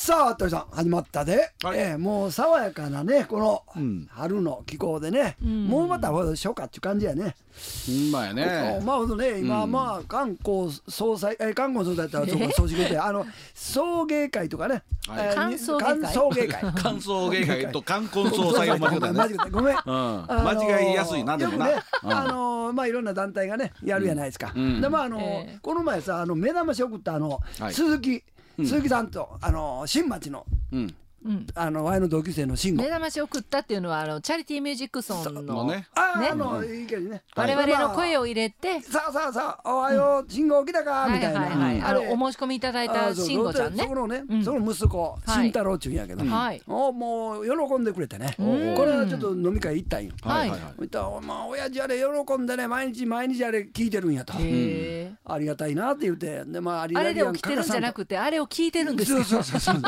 さあ鳥さん始まったで、 はいもう爽やかなねこのうん春の気候でね、もうまた初夏っていう感じやね。 ほんまやね。 まあほんとね今、まあ観光総裁観光総裁だったらそうか総司令で送迎会とかね、 はい歓送迎会歓送迎会観送迎会と冠婚葬祭を間違えたね。 ごめん、 間違いやすいなでもな。 よくねまあいろんな団体がねやるやないですか。 んでまあこの前さ目玉し送ったい鈴木さんと新町のうんワイの同級生の慎吾目覚まし送ったっていうのはチャリティーミュージックソンのもうね。 いいけどね我々の声を入れて、 さあさあさあおはよう慎吾起きたかみたいな、 はいお申し込みいただいた慎吾ちゃんね。 そこのね、その息子慎太郎っちゅうんやけど、 はいもう喜んでくれてね、これはちょっと飲み会行ったんよ。 はい言ったらまあ親父あれ喜んでね毎日あれ聞いてるんやと、 へーありがたいなって言ってでまああれで起きてるんじゃなくてあれを聞いてるんですよ。 そう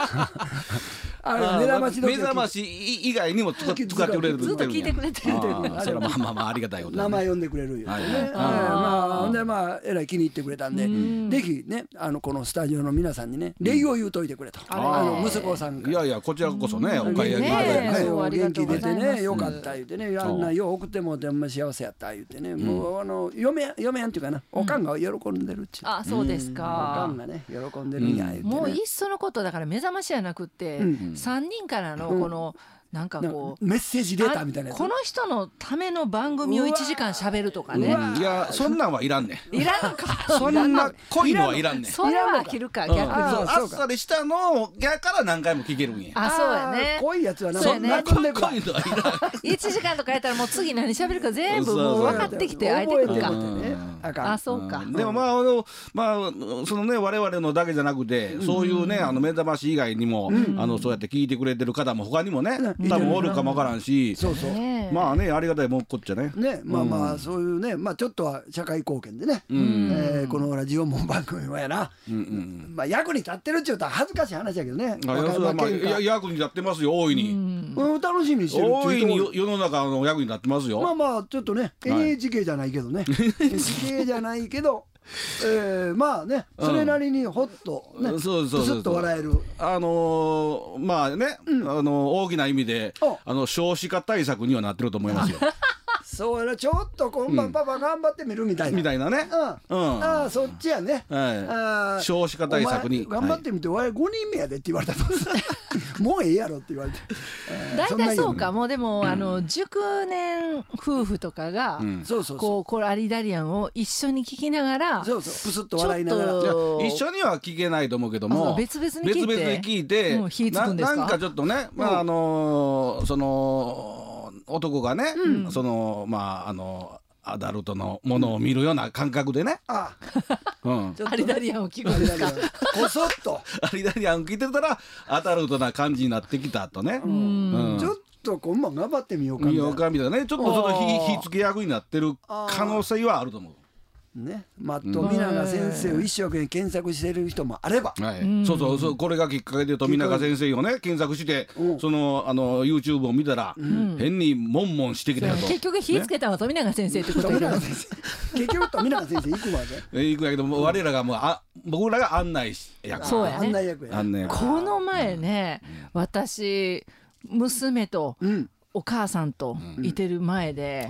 目覚まし時計目覚まし以外にも使ってくれる。 ずっと聞いてくれてる。 それはまあありがたいことだね。 名前呼んでくれるよね。 はいまあでまあえらい気に入ってくれたんで、ぜひねこのスタジオの皆さんにね礼を言うといてくれと、息子さんが。 いやいやこちらこそねお買い上げいただいてね。 そうありが元気出てとうございますねよかった言ってねあんなよう送ってもでも幸せやった言ってねもう嫁やんっていうかなおかんが喜んでるっちゅう。 あ、そうですおかかん。がね喜んでるんや言ってね。 もういっそのことだから目覚ましじゃなくって3人からのこのなんかこうメッセージレターみたいなやつ。 この人のための番組を1時間しゃべるとかね。 いやそんなんはいらんねん。 いらんか。 そんな濃いのはいらんねん。 それは飽きるか逆に。 あっさりしたのやから何回も聞けるんや。 あ、そうやね。 濃いやつはなそうやね泣くんでくら濃いのはいらん。 1時間とかやったらもう次何喋るか全部そうもう分かってきて相手くるか。 覚えてもらってねあかんあ、そうか。 でもそのね我々のだけじゃなくてそういうね目覚まし以外にもそうやって聞いてくれてる方も他にもね多分おるかもわからんし、 そうそうねえまあねありがたいもんこっちゃね。 ねまあまあそういうねまあちょっとは社会貢献でねこのラジオも番組はやなまあ役に立ってるっちゅうたら恥ずかしい話やけどね。 いやそれはまあ役に立ってますよ大いに。 楽しみにしてるって大いにいうとこ世の中の役に立ってますよ。 まあまあちょっとね NHK じゃないけどね NHK じゃないけどまあねそれなりにほっとねプスそうッと笑える。 まあね大きな意味で少子化対策にはなってると思いますよ。 そうやなちょっと今晩パパ頑張ってみるみたいなみたいなね。 ああそっちやね。 少子化対策にお前頑張ってみて我々5人目やでって言われたともうええやろって言われて大体そうか。もうでも熟年夫婦とかがそうそうこうアリダリアンを一緒に聞きながらそうそうプスッと笑いながらちょっと一緒には聞けないと思うけども別々に聞いて火つくんですか。 なんかちょっとねその男がねそのアダルトのものを見るような感覚でねあアリダリアンを聞くんですか。 こそっとアリダリアン聞いてたらアダルトな感じになってきたとね。 ちょっと今晩頑張ってみようか見みたいなようかみたいなねちょっとその火付け役になってる可能性はあると思う。 ね富永先生を一生懸命検索してる人もあればそうこれがきっかけで富永先生をね検索してそのYouTube を見たら変にモンモンしてきたよと。 結局火つけたのは富永先生ってこと富や永先生結局富永先生行くまで行くやけども我らがもう僕らが案内役。 そうやね案内役や案内役。 この前ね私娘とお母さんといてる前で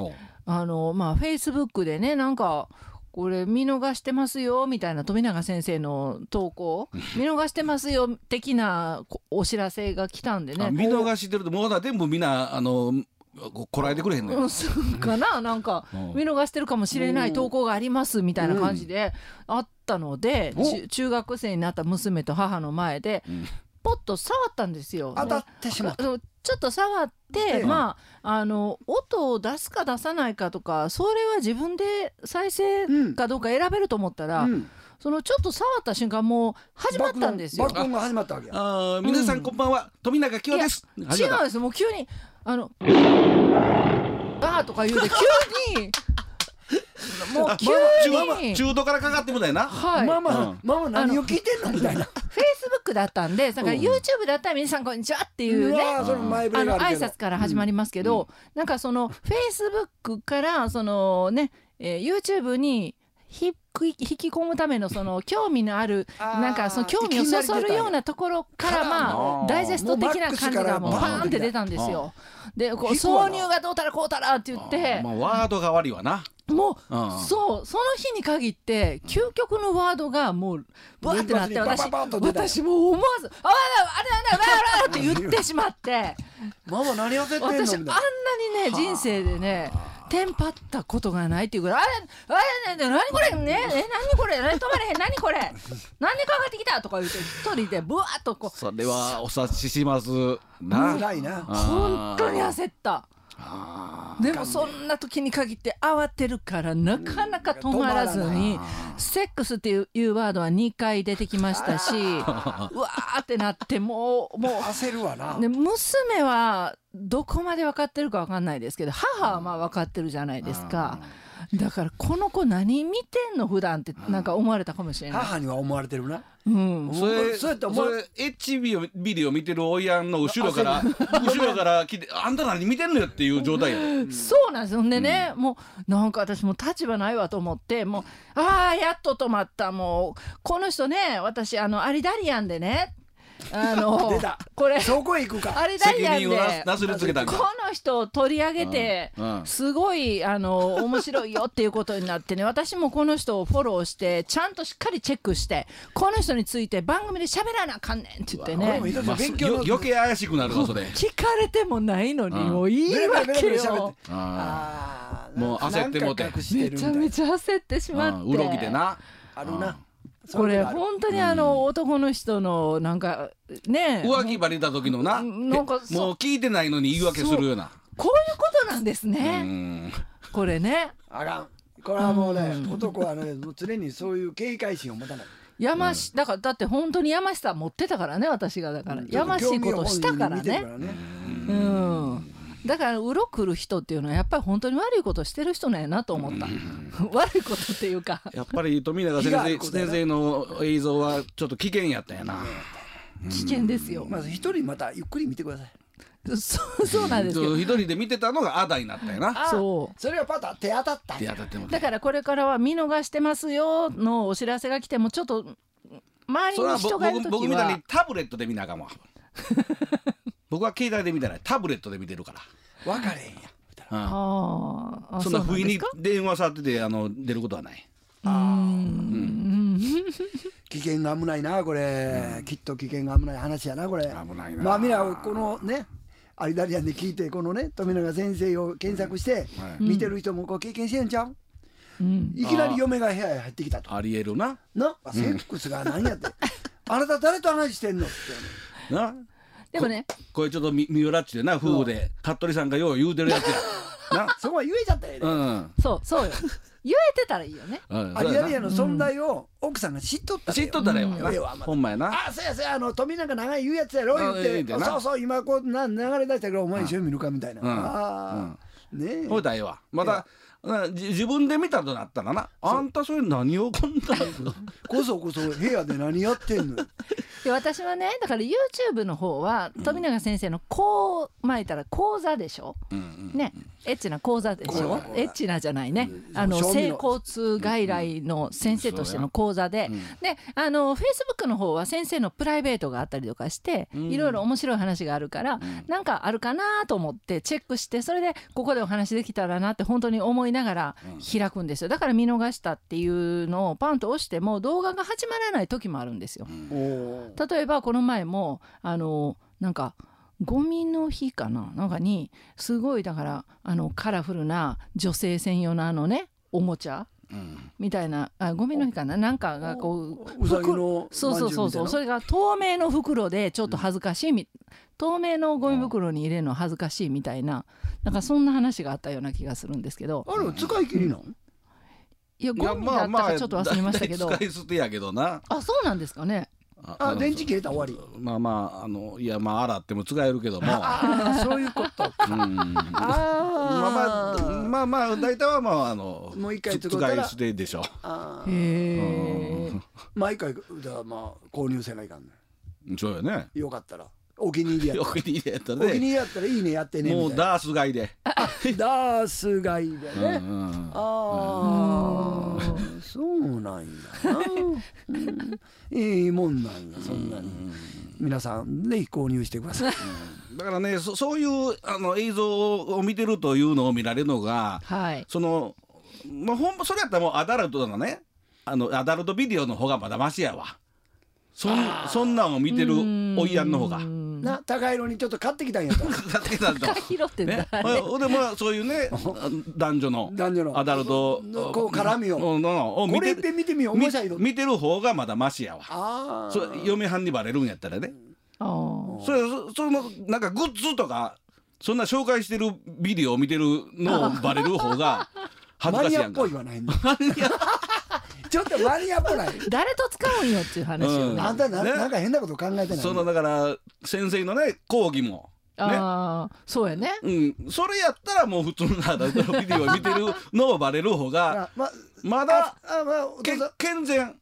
Facebook でねなんかこれ見逃してますよみたいな富永先生の投稿見逃してますよ的なお知らせが来たんでね。 見逃してるともうだ全部みんなこらえてくれへんのよ。 そうかななんか見逃してるかもしれない投稿がありますみたいな感じであったので中学生になった娘と母の前でポッと触ったんですよ。 当たってしまった。 ちょっと触って音を出すか出さないかとかそれは自分で再生かどうか選べると思ったらそのちょっと触った瞬間もう始まったんですよ。 爆音が始まったわけや。 皆さんこんばんは富永清です。 違うんですもう急にとか言うて急にもう急に中途からかかってみたいな。 はいママ何を聞いてんのみたいな。 Facebook だったんでだから YouTube だったら皆さんこんにちはっていうね挨拶から始まりますけどなんかその Facebook からそのねYouTube に引き込むためのその興味のあるなんかその興味をそそるようなところからまあダイジェスト的な感じがもうパーンって出たんですよ。でこう挿入がどうたらこうたらって言ってまあワードが悪いわな。 もうそうその日に限って究極のワードがもうバーってなって私もう思わず「あれって言ってしまってママ何焦ってんのみたいな。 私あんなにね人生でねテンパったことがないっていうぐらい何これね何これ止まれへん何これ何でかかってきたとか言って一人でブワーッとこうそれはお察ししますな。 辛いな。 本当に焦った。でもそんな時に限って慌てるからなかなか止まらずにセックスっていうワードは2回出てきましたしうわーってなってもう焦るわな。 で娘はどこまで分かってるか分かんないですけど母はまあ分かってるじゃないですか。だからこの子何見てんの普段ってなんか思われたかもしれない。 母には思われてるな。 それエッチビデオ見てる親の後ろから来てあんた何見てんのよっていう状態や。 そうなんですよ。でね、もうなんか私も立場ないわと思ってもうやっと止まった。もうこの人ね私アリダリアンでね出たこれそこへ行くか。 アリダリアンでなすりつけたんか。 この人を取り上げてすごい面白いよっていうことになってね私もこの人をフォローしてちゃんとしっかりチェックしてこの人について番組で喋らなあかんねんって言ってね余計怪しくなるなそれ。 聞かれてもないのにもういいわけよ。 もう焦ってもてめちゃめちゃ焦ってしまってうろぎでなあるな。 これ本当に男の人のなんかね浮気ばれた時のななんかもう聞いてないのに言い訳するようなこういうことなんですね。これねあかん。これはもうね男はね常にそういう警戒心を持たない。 だって本当にやましさ持ってたからね私がだからやましいことしたからね。だからうろくる人っていうのはやっぱり本当に悪いことしてる人なんやなと思った。悪いことっていうかやっぱり富永先生の映像はちょっと危険やったんやな。 危険ですよ。 まず一人またゆっくり見てください。 そうなんですよ。 一人で見てたのがアダになったんやな。 そうそれはパタ手当たった。 だからこれからは見逃してますよのお知らせが来てもちょっと周りに人がいる時は僕みたいにタブレットで見なあかんわ。僕は携帯で見てないタブレットで見てるから分かれへんや。 そんな不意に電話触ってて出ることはない。 危険が危ないなこれ。きっと危険が危ない話やなこれ。 危ないな。 まあみんなこのねアリダリアンで聞いてこのね富永先生を検索して見てる人もこう経験してんちゃう。いきなり嫁が部屋へ入ってきたと。 ありえるな。 セックスが何やってあなた誰と話してんのってな。 でもねこれちょっと三浦っちでな夫婦で服部さんがよう言うてるやつやな。そこは言えちゃったよね。 そうよ言えてたらいいよね。 アリダリアンの存在を奥さんが知っとったらよ。ほんまやな。 そうや富永長い言うやつやろ言ってそう今こう流れ出したからお前一緒に見るかみたいな。ねえほいだええわ。また自分で見たとなったらなあんたそれ何をこんなこそ部屋で何やってんの。 で私はねだから YouTube の方は富永先生のこう巻いたら講座でしょ、ねエッチな講座でしょ。エッチなじゃないね性交通外来の先生としての講座で、でFacebook の方は先生のプライベートがあったりとかしていろいろ面白い話があるからなんかあるかなと思ってチェックしてそれでここでお話できたらなって本当に思いながら開くんですよ。だから見逃したっていうのをパンと押しても動画が始まらない時もあるんですよ。例えばこの前もなんかゴミの日かなんかにすごいだからカラフルな女性専用のおもちゃみたいなゴミの日かなんかがこううさぎのそうそれが透明の袋でちょっと恥ずかしい透明のゴミ袋に入れるの恥ずかしいみたいななんかそんな話があったような気がするんですけど。 あれ使い切りなの？ いやゴミだったかちょっと忘れましたけど。 使い捨てやけどな。 そうなんですかね。 電池切れたら終わり。 いや洗っても使えるけどもそういうことか。 大体はもう一回使い捨てでしょ。 毎回購入せないかんね。 そうよね。 よかったらお気に入りやったらお気に入りやったらね。 お気に入りやったらいいねやってね。 もうダース買いで。 ダース買いでね。 そうなんやな、いいもんなんやそんなに。皆さんね購入してください。 だからねそういう映像を見てるというのを見られるのが、 はい、 そのそれやったらもうアダルトのねアダルトビデオの方がまだマシやわ。そんなんを見てるおいやんの方がな、高いのにちょっと買ってきたんやと。 買ってきたんと。 拾ってんだ、 ね、でもそういうね男女のアダルトこう絡みをこれって見てみよう面白いの見てる方がまだマシやわ。それ嫁はんにバレるんやったらね。そのなんかグッズとかそんな紹介してるビデオを見てるのをバレる方が恥ずかしいやんか。 マニアっぽいはないの。ちょっとマニアっぽない。 誰と使うんよっていう話をね。 あんたなんか変なこと考えてない。 そのだから先生のね講義もそうやね。 それやったらもう普通のアダルトのビデオを見てるのをバレる方がまだ健全。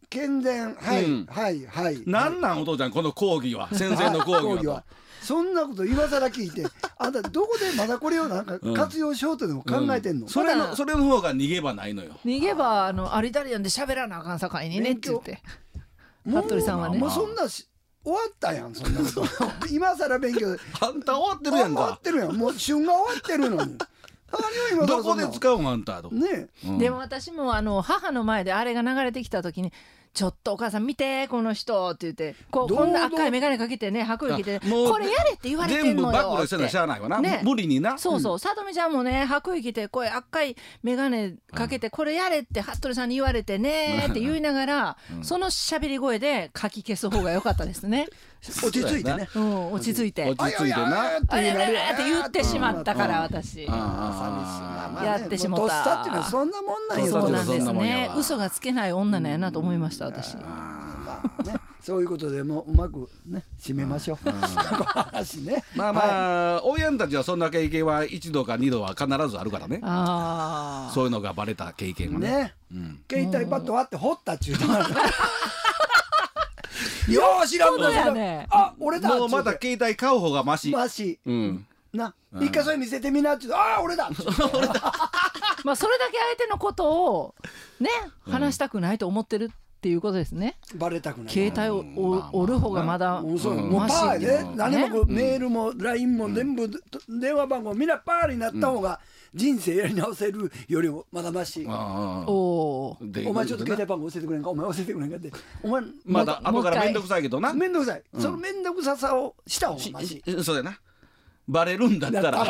はいなんなんお父ちゃんこの講義は先生の講義は。 そんなこと今更聞いて、あんたどこでまだこれをなんか活用しようとでも考えてんの？ それの方が逃げ場ないのよ。 逃げ場アリタリアンで喋らなあかんさかいにねって言って。服部さんはね。 もうそんな終わったやんそんなこと。今更勉強。 あんた終わってるやんか。 終わってるやん。もう旬が終わってるのに。 どこで使うのあんたと。 ね。でも私も母の前であれが流れてきた時に。ちょっとお母さん見てこの人って言ってこんな赤い眼鏡かけてね白衣着てこれやれって言われてんのよって全部暴露せなしゃあないわな、ね、無理にな。 そうそうさとみちゃんもね白衣着てこれ赤い眼鏡かけてこれやれって服部さんに言われてねって言いながらその喋り声で書き消す方が良かったですね。 落ち着いてね。 落ち着いてなあれって言ってしまったから私やってしまった。 とっさっていうのはそんなもんなんよ。 そうなんですね。嘘がつけない女なんやなと思いました私。 そういうことでもうまくね締めましょう。話ね。 まあ親たちはそんな経験は1度か2度は必ずあるからね。そういうのがバレた経験はね。 携帯パッド割って掘ったっちゅうとよー知らんのやね。あ俺だ。 もうまた携帯買う方がマシ。 な一回それ見せてみなっちゅうと俺だ。 まあそれだけ相手のことをね話したくないと思ってるっていうことですね。 バレたくない。 携帯を折る方がまだもうパーで何もメールも LINE も全部電話番号みんなパーになった方が人生やり直せるよりもまだまし。お前ちょっと携帯番号教えてくれんか。お前教えてくれんかって。お前まだ後から面倒くさいけどな。 面倒くさい。その面倒くささをした方がまし。 そうやな。バレるんだったら。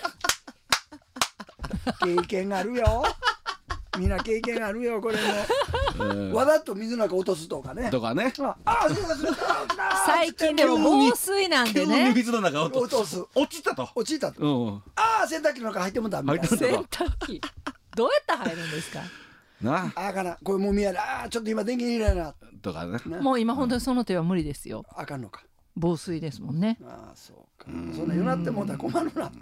経験あるよ。みんな経験あるよこれも。わざと水なんか落とすとかね。 とかね。 最近でも防水なんでね。 水の中落とす。落ちたと。 洗濯機の中入ってもダメ。 洗濯機。どうやって入るんですか。 なあかなこれもみやなちょっと今電源入れないなとかね。 もう今本当にその手は無理ですよ。 あかんのか。 防水ですもんね。 そうか。そんな言うなってもうたら困るな。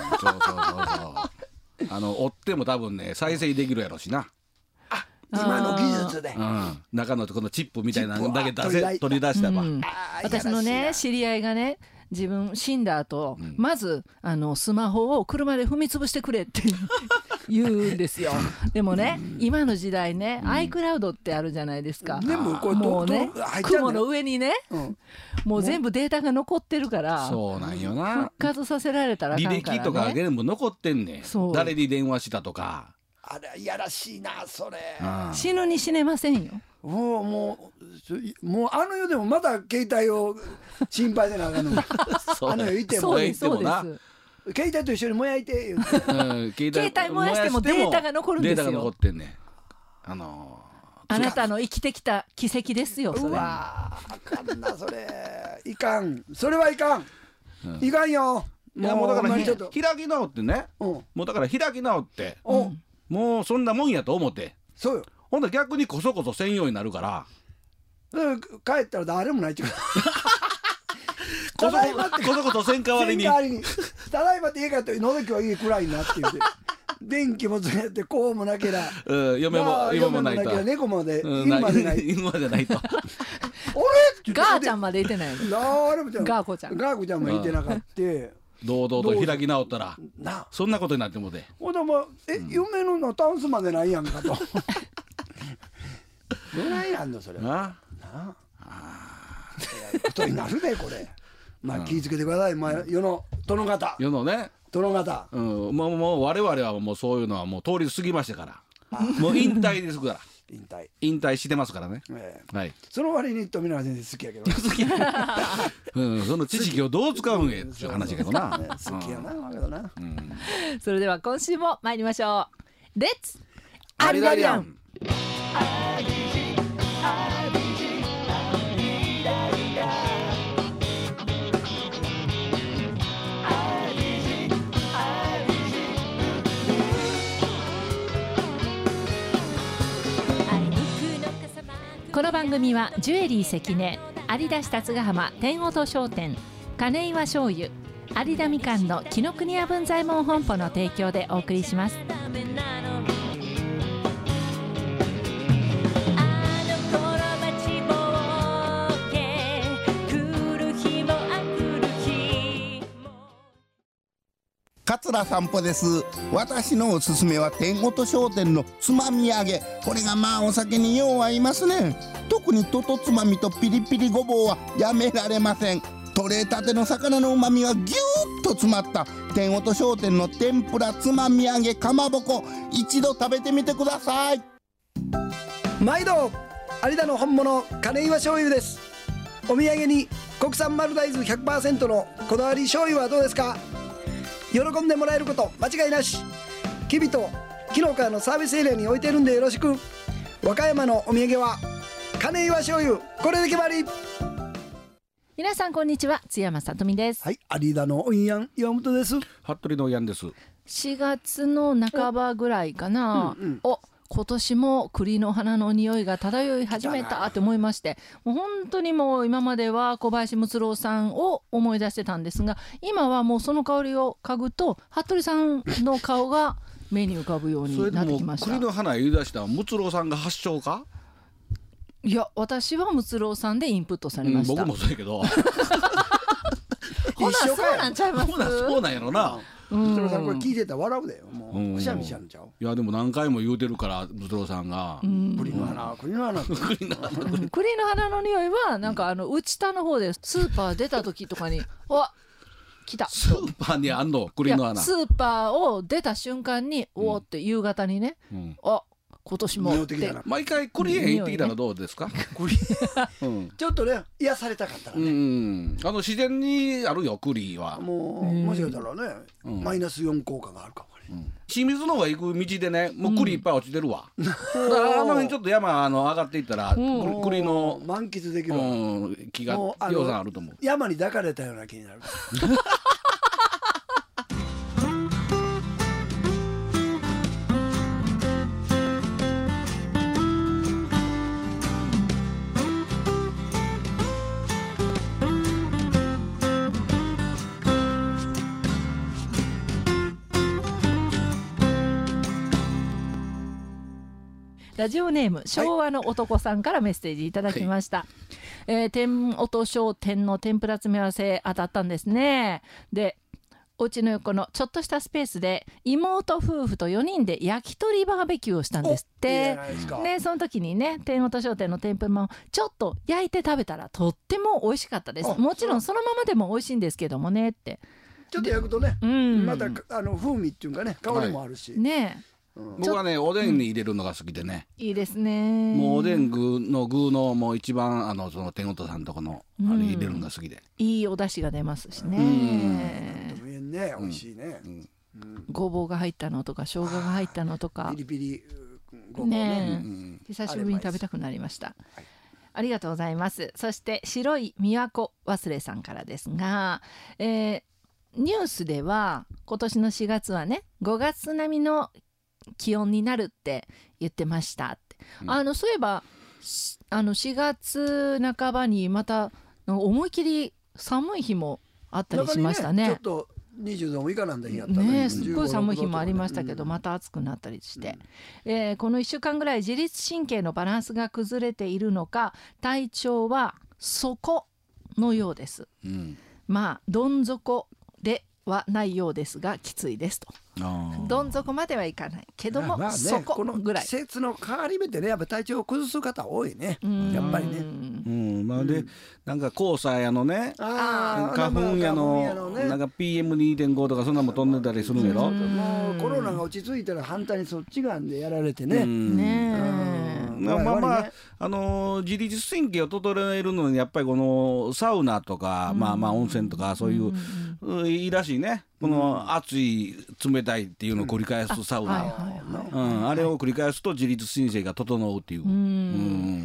折っても多分ね再生できるやろしな。 今の技術で。 中のこのチップみたいなのだけ取り出したば。 私のね知り合いがね自分死んだ後まずスマホを車で踏み潰してくれって言うんですよ。でもね今の時代ね iCloud ってあるじゃないですか。もうね雲の上にねもう全部データが残ってるからそうなんよな。 復活させられたらあかんからね。 履歴とか全部残ってんねん。誰に電話したとか。 あれいやらしいなそれ。 死ぬに死ねませんよ。 もうあの世でもまだ携帯を心配でなあかんの。あの世いてもそうです。 携帯と一緒に燃やいて言って。 携帯燃やしてもデータが残るんですよ。 データが残ってんね。 あなたの生きてきた奇跡ですよ。それ。 あかんなそれ。いかん。それはいかん。いかんよ。 もうだから開き直ってね。もうだから開き直って。もうそんなもんやと思って。 そうよ。 ほんで逆にこそこそ専用になるから帰ったら誰もないっていうかこそこそせん代わりにただいまって家帰ったらのぞきはいいくらいなって言って電気もつけてこうもなけら嫁もないと猫まで犬までない犬までないとあれガーちゃんまでいてないの。ガーコちゃんもいてなかった。 堂々と開き直ったらそんなことになってもて嫁のタンスまでないやんかとどないなんのそれはなことになるでこれ。まあ気ぃつけてください。まあ世の殿方。 世のね。 殿方。 もう我々はもうそういうのはもう通り過ぎましたから。もう引退ですから。引退してますからね。はい。 その割に富永先生好きやけど。 好き。その知識をどう使うんやっていう話やけどな。 好きやなけどな。 それでは今週も参りましょう。レッツアリダリアン。 この番組はジュエリー関根、有田下津ヶ浜天音商店、金岩醤油、有田みかんの紀ノ国屋文左衛門本舗の提供でお送りします。 桂散歩です。私のおすすめは天音商店のつまみ揚げ。これがまあお酒によう合いますね。特にととつまみとピリピリごぼうはやめられません。取れたての魚のうまみがぎゅーっと詰まった天音商店の天ぷらつまみ揚げかまぼこ、一度食べてみてください。 毎度有田の本物金岩醤油です。お土産に国産丸大豆 100% のこだわり醤油はどうですか。喜んでもらえること間違いなし。きびと紀の川のサービスエリアに置いてるんでよろしく。和歌山のお土産は金岩醤油、これで決まり。 皆さんこんにちは、津山さとみです。 はい、有田のおんやん岩本です。 服部のやんです。 4月の半ばぐらいかな、今年も栗の花の匂いが漂い始めたって思いまして、もう本当にもう今までは小林睦郎さんを思い出してたんですが、今はもうその香りを嗅ぐと服部さんの顔が目に浮かぶようになってきました。 それでも栗の花言い出した睦郎さんが発祥か。 いや、私は睦郎さんでインプットされました。 僕もそうやけどほなそうなんちゃいます。 そうなんやろな。 睦郎さんこれ聞いてたら笑うでよ。もうくしゃみしちゃうんちゃう。 いやでも何回も言うてるから睦郎さんが栗の花栗の花栗の花の匂いはなんか内田の方でスーパー出た時とかにわ来た。 スーパーにあんの栗の花。 スーパーを出た瞬間におおって夕方にね、あ今年もって毎回栗園行ってきたらどうですか。栗ちょっとね癒されたかったらね。 自然にあるよ栗は。 もうもしかしたらねマイナス4効果があるかもね。 清水の方が行く道でねもう栗いっぱい落ちてるわ。だからの辺ちょっと山上がっていったら栗の満喫できる木がぎょうさんあると思う。 山に抱かれたような気になる。 ラジオネーム昭和の男さんからメッセージいただきました。天音商店の天ぷら詰め合わせ当たったんですね。でお家の横のちょっとしたスペースで妹夫婦と4人で焼き鳥バーベキューをしたんですって。ね、その時にね天音商店の天ぷらもちょっと焼いて食べたらとっても美味しかったです。もちろんそのままでも美味しいんですけどもねって。 ちょっと焼くとね、また風味っていうかね香りもあるし、 ね。 僕はねおでんに入れるのが好きでね、 いいですね。 もうおでん具のもう一番その天音さんとこの入れるのが好きで、 いいお出汁が出ますしね。 美味しいね。 ごぼうが入ったのとか生姜が入ったのとかピリピリごぼうね。 久しぶりに食べたくなりました。ありがとうございます。そして白い都忘れさんからですが、ニュースでは今年の4月はね5月並みの気温になるって言ってましたって、そういえば4月半ばにまた思い切り寒い日もあったりしましたね。 ちょっと20度も以下なんだ日やったね。 すっごい寒い日もありましたけど、また暑くなったりして、この1週間ぐらい自律神経のバランスが崩れているのか体調は底のようです。まあどん底ではないようですがきついですと。どん底まではいかないけども、 ね、 そこぐらい。 季節の変わり目でねやっぱ体調を崩す方多いねやっぱりね。 まあでなんか黄砂やのね花粉やのなんか PM2.5 とかそんなも飛んでたりするんやろ。 もうコロナが落ち着いたら反対にそっち側でやられてね。 まあ自律神経を整えるのにやっぱりこのサウナとか温泉とかそういういいらしいね。この熱い冷たいっていうのを繰り返すサウナ、あれを繰り返すと自律神経が整うっていう。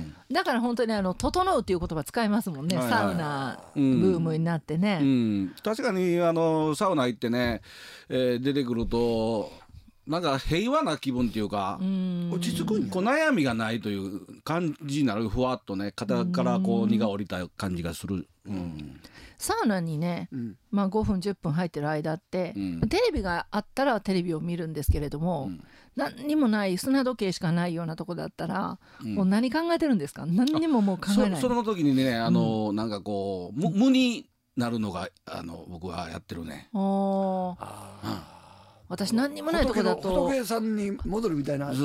だから本当に整うっていう言葉使いますもんね、サウナブームになってね。 確かにサウナ行ってね、出てくるとなんか平和な気分っていうか落ち着くんや。 こう悩みがないという感じになる。ふわっとね肩からこう荷が下りた感じがする。 サウナにね、5分10分入ってる間って、テレビがあったらテレビを見るんですけれども、何にもない砂時計しかないようなとこだったら、もう何考えてるんですか。何にももう考えない。 その時にねなんかこう無になるのが僕はやってるね。 私何にもないとこだと仏さんに戻るみたいな。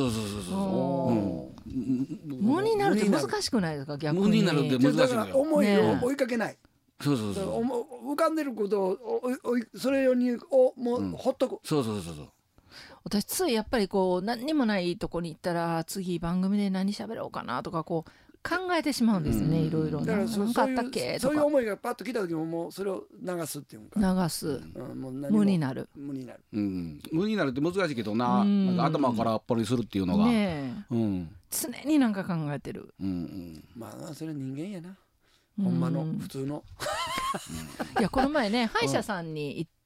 無になるって難しくないですか。逆に無になるって難しいのよ。 だから思いを追いかけない。 そう浮かんでることをそれにもうほっとく。 そう私ついやっぱりこう何にもないとこに行ったら次番組で何喋ろうかなとかこう考えてしまうんですね。いろいろ何かあったっけとかそういう思いがパッと来た時ももうそれを流すっていうか流す、無になる無になるって難しいけどなんか頭からっぽりするっていうのが常になんか考えてる。 まあそれ人間やな、ほんまの普通の。 いやこの前ね歯医者さんに行って、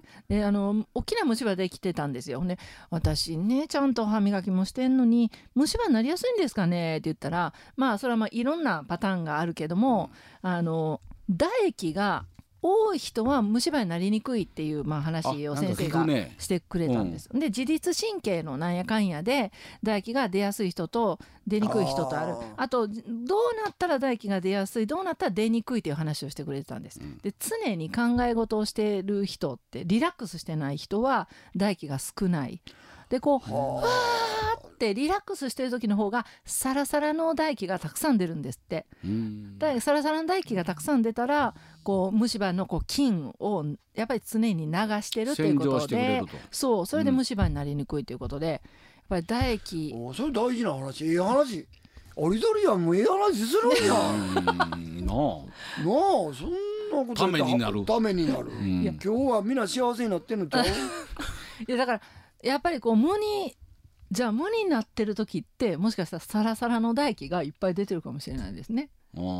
で大きな虫歯できてたんですよ。ね、私ねちゃんと歯磨きもしてんのに虫歯になりやすいんですかねって言ったら、それはいろんなパターンがあるけども、唾液が多い人は虫歯になりにくいっていう話を先生がしてくれたんです。で自律神経のなんやかんやで唾液が出やすい人と出にくい人とある。あとどうなったら唾液が出やすい、どうなったら出にくいっていう話をしてくれてたんです。で常に考え事をしてる人ってリラックスしてない人は唾液が少ない。でこうわーってリラックスしてる時の方がサラサラの唾液がたくさん出るんですって。サラサラの唾液がたくさん出たらこう虫歯の菌をやっぱり常に流してるっていうことで、それで虫歯になりにくいということで、やっぱり唾液それ大事な話。いい話ありどりやん。もういい話するんやなあそんなことためになる。 今日はみんな幸せになってんのちゃう。 いやだからやっぱりこう無になってる時ってもしかしたらサラサラの唾液がいっぱい出てるかもしれないですね。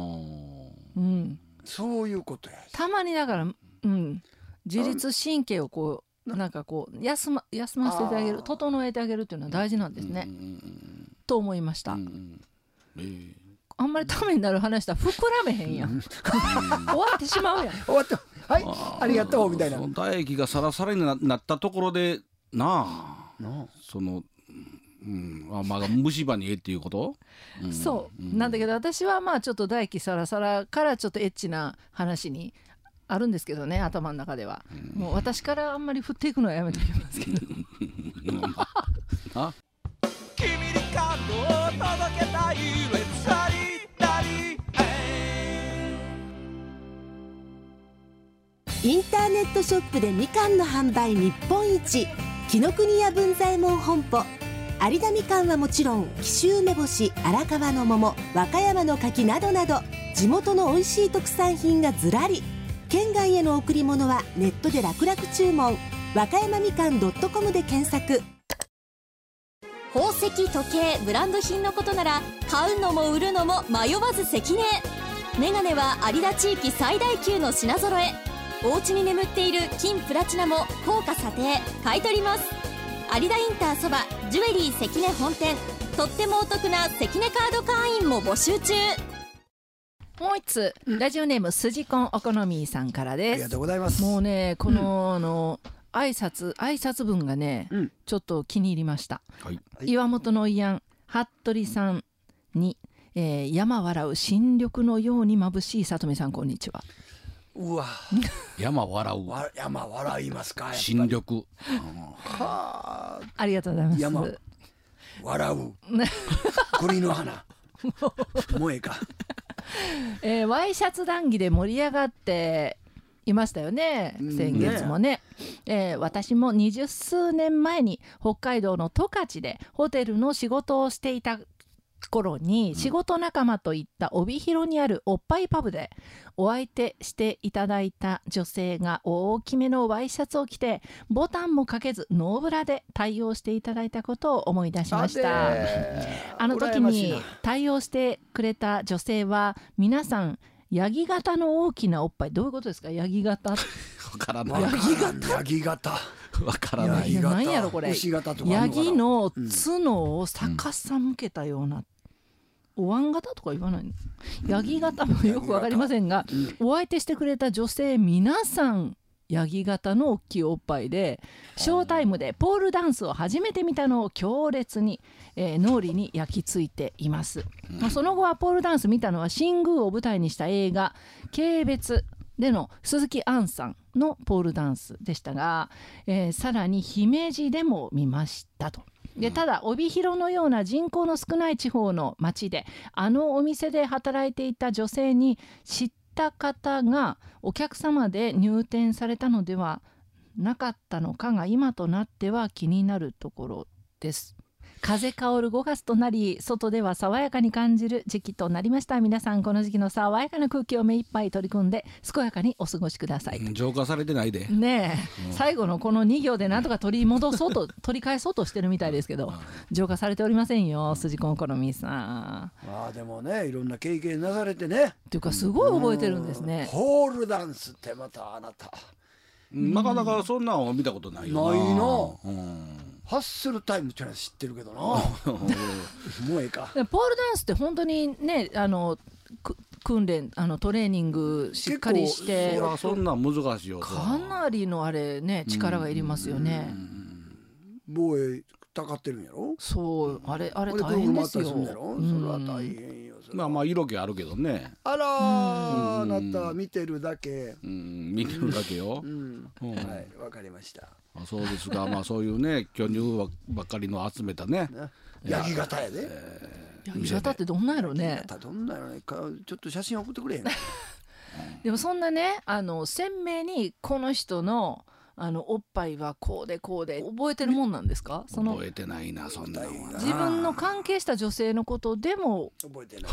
そういうことや。 たまにだから、自律神経をこうなんかこう休ませてあげる、整えてあげるっていうのは大事なんですね、と思いました。あんまりためになる話したら膨らめへんやん。終わってしまうやん。 終わってはいありがとうみたいな。 唾液がサラサラになったところでその虫歯にええっていうこと、 そうなんだけど、私はちょっと唾液サラサラからちょっとエッチな話にあるんですけどね、頭の中では、もう私からあんまり振っていくのはやめておきますけど。君に感動を届けたいインターネットショップでみかんの販売日本一、紀ノ国屋文左衛門本舗。有田みかんはもちろん、紀州梅干し、荒川の桃、和歌山の柿などなど、地元の美味しい特産品がずらり。県外への贈り物はネットで楽々注文。和歌山みかん .com で検索。 宝石、時計、ブランド品のことなら買うのも売るのも迷わず関根。メガネは有田地域最大級の品揃え。お家に眠っている金プラチナも高価査定買い取ります。有田インターそばジュエリー関根本店、とってもお得な関根カード会員も募集中。 もう一つ、ラジオネームスジコンお好みさんからです。 ありがとうございます。 もうねこの、挨拶文がね、ちょっと気に入りました、岩本の慰安服部さんに、山笑う新緑のように眩しい里見さん、こんにちは。 うわ山笑う山笑いますか新緑ありがとうございます。 山笑う栗の花もうええかワイシャツ談義で盛り上がっていましたよね、先月もね。私も20数年前に北海道の十勝でホテルの仕事をしていた頃に、仕事仲間といった帯広にあるおっぱいパブでお相手していただいた女性が大きめのワイシャツを着てボタンもかけずノーブラで対応していただいたことを思い出しました。あの時に対応してくれた女性は皆さんヤギ型の大きなおっぱい。どういうことですか、ヤギ型。 わからない。 ヤギ型わからない。 何やろこれ。ヤギの角を逆さ向けたような、お椀型とか言わないの。ヤギ型もよくわかりませんが、お相手してくれた女性皆さんヤギ型の大きいおっぱいで、ショータイムでポールダンスを初めて見たのを強烈に、脳裏に焼き付いています。その後はポールダンス見たのは新宮を舞台にした映画軽蔑での鈴木杏さんのポールダンスでしたが、さらに姫路でも見ましたと。でただ帯広のような人口の少ない地方の町であのお店で働いていた女性に知った方がお客様で入店されたのではなかったのかが今となっては気になるところです。風香る5月となり、外では爽やかに感じる時期となりました。皆さんこの時期の爽やかな空気を目いっぱい取り組んで健やかにお過ごしください。 浄化されてないでねえ、最後のこの2行でなんとか取り戻そうと取り返そうとしてるみたいですけど、浄化されておりませんよ、筋子好みさん。 でもね、いろんな経験なされてね、 っていうかすごい覚えてるんですね。 ホールダンスってまたあなたなかなかそんなの見たことないよな。 ないな。ハッスルタイムってのは知ってるけどなもうええか。 ポールダンスって本当にね、訓練トレーニングしっかりして、 そんなん難しいよ。 かなりのあれね、力がいりますよね。 防衛たかってるんやろ。 そうあれ大変ですよ。 それは大変よ。 まあ色気あるけどね。 あらあなた見てるだけ。 見てるだけよ。 はい、わかりました。 そうですが、まあそういうね巨乳ばっかりの集めたね。 ヤギ型やで。 ヤギ型ってどんなんやろね。 どんなんやろね。ちょっと写真送ってくれへん。 でもそんなね、鮮明にこの人のおっぱいはこうでこうで覚えてるもんなんですか。 覚えてないな、そんなのは。 自分の関係した女性のことでも覚えてない。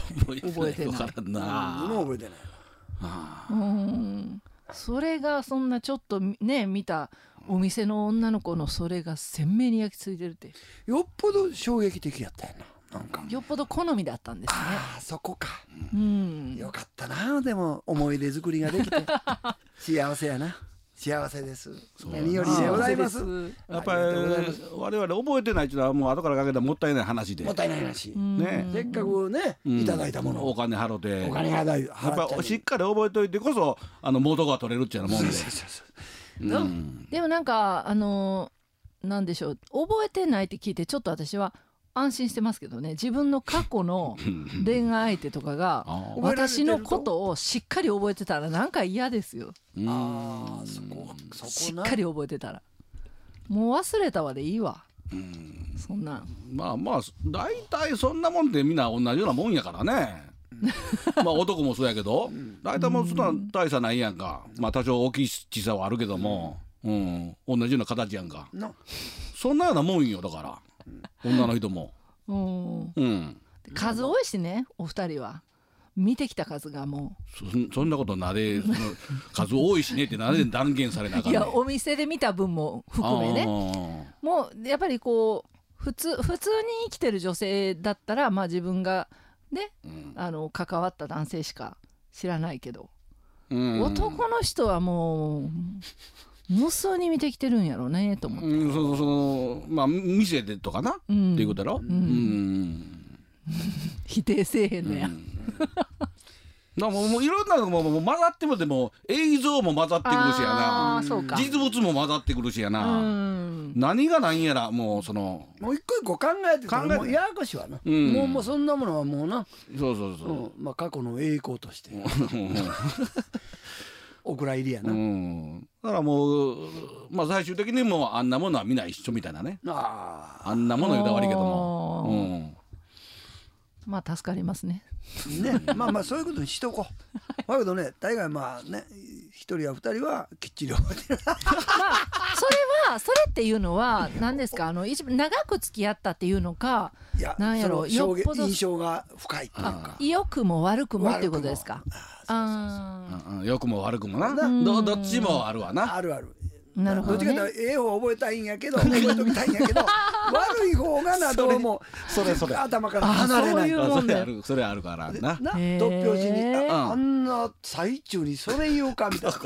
覚えてない。 覚えてない。それがそんなちょっとね見たお店の女の子のそれが鮮明に焼き付いてるって、 よっぽど衝撃的やったよな。なんかよっぽど好みだったんですね。 そこか。よかったな。でも思い出作りができて幸せやな。幸せです。何よりでございます。 やっぱり我々覚えてないっていうのはもう後からかけたらもったいない話で。 もったいない話。ね、せっかくねいただいたものお金払って。 お金払やっぱしっかり覚えておいてこそ元が取れるっていうようなもんで。 でもなんかなんでしょう、覚えてないって聞いてちょっと私は安心してますけどね。自分の過去の恋愛相手とかが私のことをしっかり覚えてたらなんか嫌ですよ。しっかり覚えてたらもう忘れたわでいいわ。そんなんまあ大体そんなもんってみんな同じようなもんやからね。まあ男もそうやけど大体もうそんな大差ないやんか。まあ多少大きい小さはあるけども、同じような形やんか。そんなようなもんよ。だから女の人も数多いしね。お二人は見てきた数がもう そんなことなれ数多いしねってなぜ断言されなかった。 いやお店で見た分も含めね。もうやっぱりこう普通に生きてる女性だったらまあ自分がね、関わった男性しか知らないけど、男の人はもう無数に見てきてるんやろうねと思って。 まあ店でとかな、っていうことやろ。 否定せえへんのや。 もういろんなのも混ざってもでも映像も混ざってくるしやな。実物も混ざってくるしやな。何が何やらもう一個一個考えてたらもうややこしいわな。もうそんなものはもうな。 そう。 まあ過去の栄光として。 お蔵入りやな。 だからもうまあ最終的にもうあんなものはみんな一緒みたいなね。あんなもの言うたら悪いけども。 まあ助かりますね。 ね、まあそういうことにしとこう。だけどね、大概まあね、一人や二人はきっちり覚えてる。 まあそれっていうのは何ですか、一番長く付き合ったっていうのか、なんやろ、 よっぽど印象が深いっていうか。 良くも悪くもっていうことですか。 良くも悪くもな。どっちもあるわな。 あるある。 なるほどね。 どっちかというとええ方覚えたいんやけど、覚えときたいんやけど、悪い方がなどうもそれ頭から離れない。 それあるからな。 突拍子にあんな最中にそれ言うかみたいな。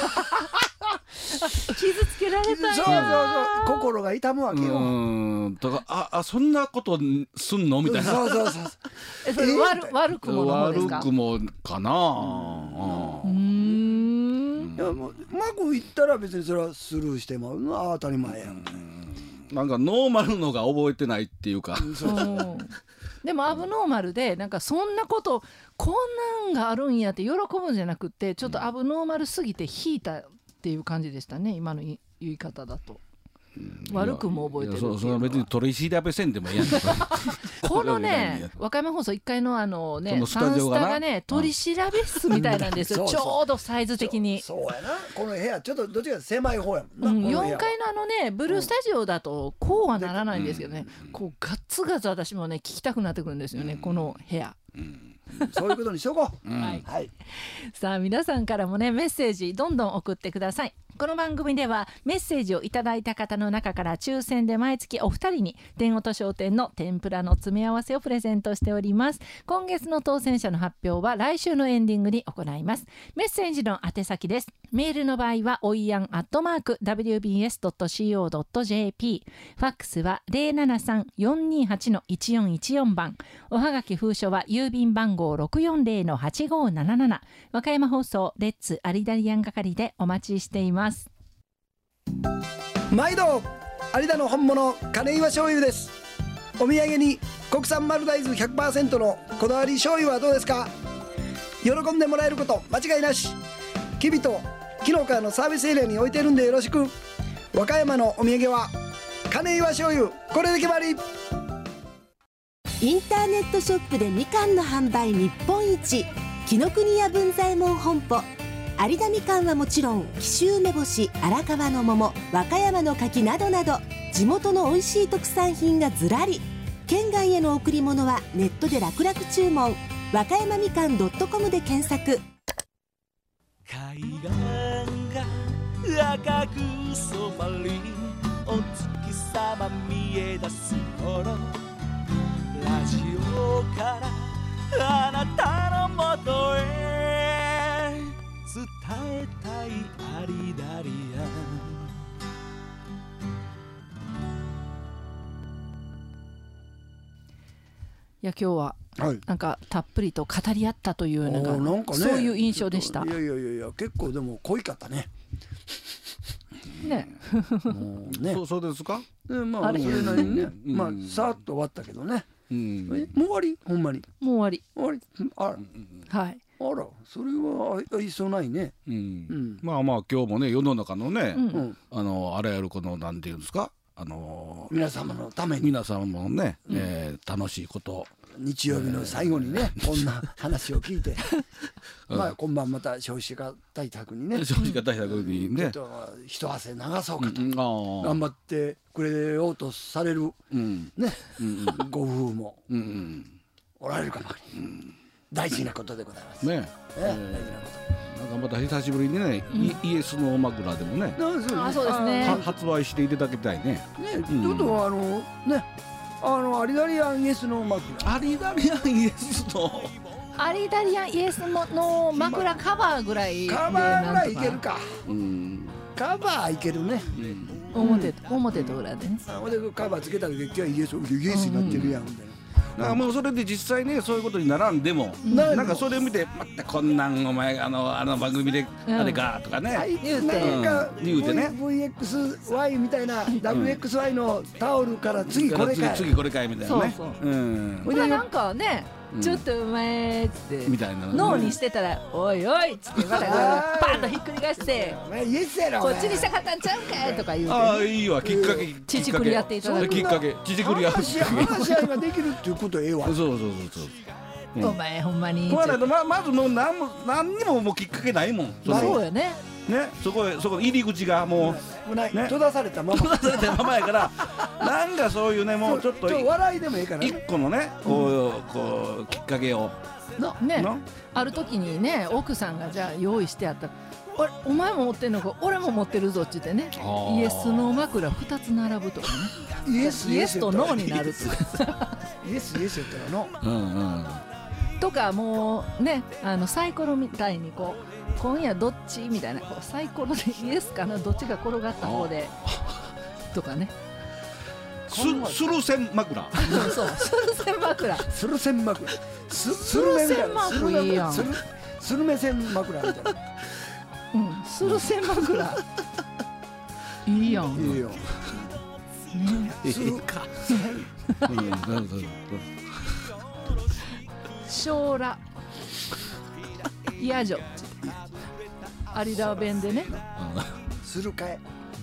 傷つけられたんや。 そう心が痛むわけよ。 だからそんなことすんのみたいな。 そう。 それ悪くもの方ですか。 悪くもかな。 いやもううまくいったら別にそれはスルーしても当たり前やん。 なんかノーマルのが覚えてないっていうか。 でもアブノーマルでなんかそんなことこんなんがあるんやって喜ぶんじゃなくて、ちょっとアブノーマルすぎて引いたっていう感じでしたね、今の言い方だと。悪くも覚えてる。 それは別に取り調べせんでもいいやん。 このね、和歌山放送1階のねサンスタがね取り調べ室みたいなんですよ。ちょうどサイズ的に。 そうやな。この部屋ちょっとどっちか狭い方やもんな。 4階のねブルースタジオだとこうはならないんですけどね、こうガッツガツ私もね聞きたくなってくるんですよね、この部屋。 そういうことにしとこう。 はい。さあ皆さんからもねメッセージどんどん送ってください。この番組ではメッセージをいただいた方の中から抽選で毎月お二人に天音商店の天ぷらの詰め合わせをプレゼントしております。今月の当選者の発表は来週のエンディングに行います。メッセージの宛先です。メールの場合はおいやん@wbs.co.jp、 ファックスは 073-428-1414 番、おはがき封書は郵便番号 640-8577、 和歌山放送レッツアリダリアン係でお待ちしています。 毎度有田の本物金岩醤油です。お土産に国産丸大豆 100% のこだわり醤油はどうですか。喜んでもらえること間違いなし。きびと紀の川のサービスエリアに置いてるんでよろしく。和歌山のお土産は金岩醤油、これで決まり。 インターネットショップでみかんの販売日本一、紀ノ国屋文左衛門本舗。有田みかんはもちろん、紀州梅干し、荒川の桃、和歌山の柿などなど、地元の美味しい特産品がずらり。県外への贈り物はネットで楽々注文。和歌山みかん .com で検索。 海岸が赤く染まり、お月様見え出す頃、ラジオからあなたのもとへ伝えたいアリダリアン。 いや今日はなんかたっぷりと語り合ったというなんかそういう印象でした。 いや結構でも濃いかったね。 ね。 そうですか。 まあそれなりにね、まあさっと終わったけどね。もう終わり？ほんまに。 もう終わり。はい。あら、それは愛想ないね。 まあ今日もね世の中のね、あらゆるこのなんていうんですか、 皆様のために、 皆様もね、楽しいこと、 日曜日の最後にね、こんな話を聞いてまあ今晩また少子化対策にね、 少子化対策にね一汗流そうかと頑張ってくれようとされるねご夫婦もおられるかもわからない。大事なことでございますね。大事なこと。 なんかまた久しぶりにね、イエスの枕でもね、 そうですね、 発売していただきたいね。 ちょっとね、アリダリアンイエスの枕、 アリダリアンイエスのアリダリアンイエスの枕カバーぐらい、 カバーぐらいいけるか。カバーいけるね。 表と裏でね。 カバーつけた時今日はイエスになってるやんみたいな。 もうそれで実際ねそういうことにならんでも、なんかそれを見てまたこんなんお前あの番組であれかとかね言うてね、 VXY みたいな WXY のタオルから次これかいみたいなね。 これなんかねちょっとお前っつってみたいな脳にしてたらおいおいっつってまたパンとひっくり返してこっちにしたかったんちゃうかいとか言うて、 ああいいわ、きっかけ乳繰りやっていただくきっかけ乳繰りやる話し合いができるっていうことええわ。 そうお前ほんまにまずもう何にももうきっかけないもん。 そうよね。 ね、そこ入り口がもう閉ざされたままやからなんかそういうねもうちょっと笑いでもいいからね、 一個のねこうきっかけをね、ある時にね奥さんがじゃあ用意してあったお前も持ってんのか俺も持ってるぞって言ってねイエスの枕2つ並ぶとかねイエスとノーになるイエス言ったらのとかもうねサイコロみたいにこう今夜どっちみたいなこうサイコロでイエスかなどっちが転がった方でとかねスルセン枕そうスルセン枕スルセン枕スルセン枕いいやんスルメセン枕みたいなスルセン枕いいやんいいよいいか将来いやじょ有田弁でねするかえ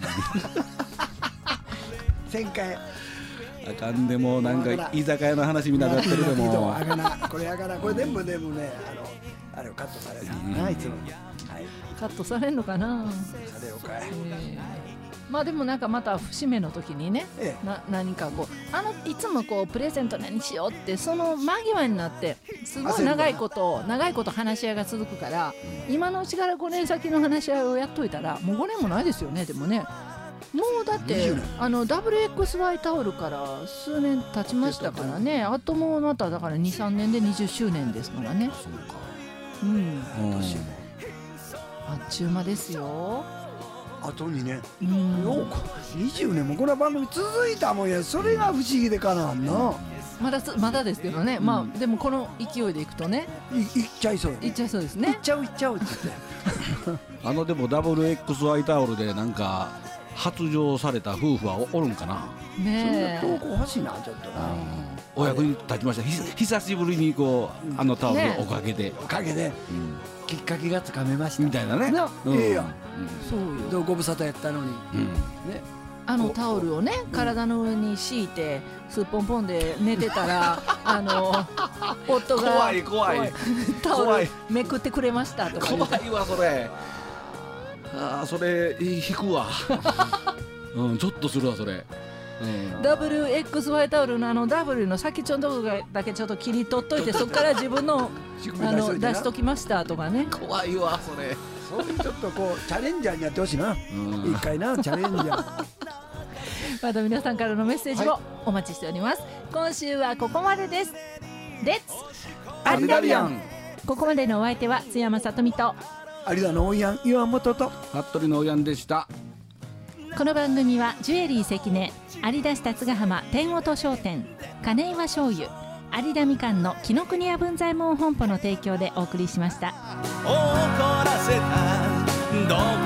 せんかえあかんでもなんか居酒屋の話みたいになってるでもこれ全部でもねあれをカットされるないつもカットされんのかなされようかいまあでもなんかまた節目の時にね、何かこういつもこうプレゼント何しようってその間際になってすごい長いこと話し合いが続くから、今のうちから5年先の話し合いをやっといたらもう5年もないですよね。でもねもうだってWXY タオルから数年経ちましたからね。あともうまただから 2,3 年で20周年ですからね。 そうかあっちゅう間ですよ。 あと2年20年もこの番組続いたもんや。それが不思議でかなんな。 まだですけどね、まあでもこの勢いでいくとねいっちゃいそういっちゃいそうですね。 いっちゃうって言ってでも WXY タオルでなんか発情された夫婦はおるんかな。 ねえそんな投稿欲しいなちょっとな。 お役に立ちました。久しぶりにこうタオルのおかげできっかけがつかめましたみたいなね。 ええやん。 そうよご無沙汰やったのにね。 タオルをね体の上に敷いてすっぽんぽんで寝てたら夫が怖いタオルめくってくれましたとか怖いわそれ。それ引くわちょっとするわそれ。 WXY タオルのW の先っちょのとこだけちょっと切り取っといてそこから自分の出しときましたとかね。 怖いわそれ。 そういうちょっとこうチャレンジャーにやってほしいな一回なチャレンジャーまた皆さんからのメッセージをお待ちしております。今週はここまでです。レッツアリダリアン。 ここまでのお相手は津山さとみと有田のおやん岩本と服部のおやんでした。 この番組はジュエリー関根、有田市辰ヶ浜天音商店、金岩醤油、有田みかんの紀ノ国屋文左衛門本舗の提供でお送りしました。 怒らせたど